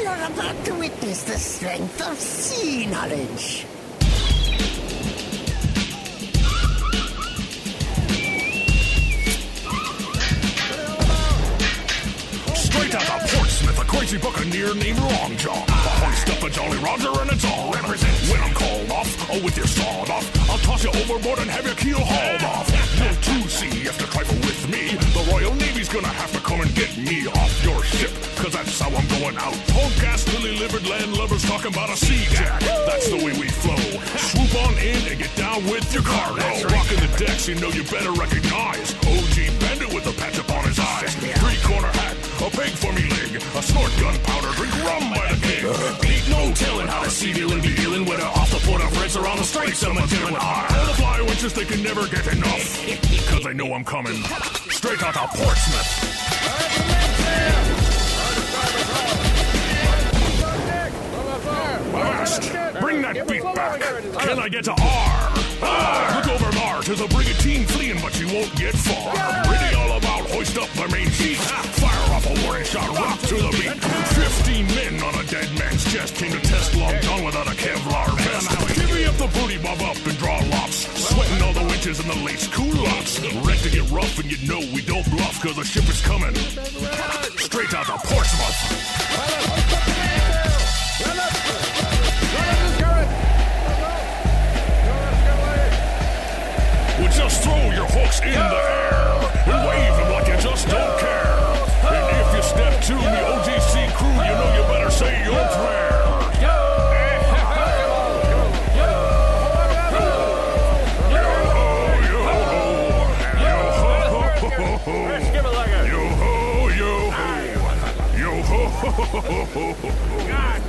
You're about to witness the strength of sea knowledge. Straight out of Portsmouth, a crazy buccaneer named Longjaw. Hoist up a Jolly Roger and it's all represent. When I'm called off, or with your sawed off, I'll toss you overboard and have your keel hauled off. No 2C if to trifle with me. The Royal Navy's gonna have to come and get me off your ship, cause that's how I'm going out. Punk-ass, lily-livered landlubbers talking about a sea jack. That's the way we flow. Swoop on in and get down with your cargo. Rocking the decks, you know you better recognize OG Bandit with a patch up on his eyes. Three-corner hat, a peg for me leg, a snort gunpowder, drink rum by the keg. Ain't no telling how the sea dealin' be dealin', whether off the Port of Prince or on the Straits of Magellan. All the fly winches, they can never get enough, cause they know I'm coming straight out of Portsmouth. Blast! Bring that beat back. Can I get to R? Look over there to the brigantine fleeing, but you won't get far. Really all about hoist up the main sheet. Fire off a warning shot, rock to the beat. 15 men on a dead man's chest came to test Long John without a Kevlar vest. Divvy up the booty, bob up and draw lots. Sweating all the winches and the lace culottes. Ready to get rough and you know we don't bluff, cause the ship is coming straight out of Portsmouth. Well, just throw your hooks in the air and wave them like you just don't care. And if you step to the OGC crew, you know you better say your prayer. Let's give it like a yo ho, yo ho, yo ho, ho, ho, ho, ho.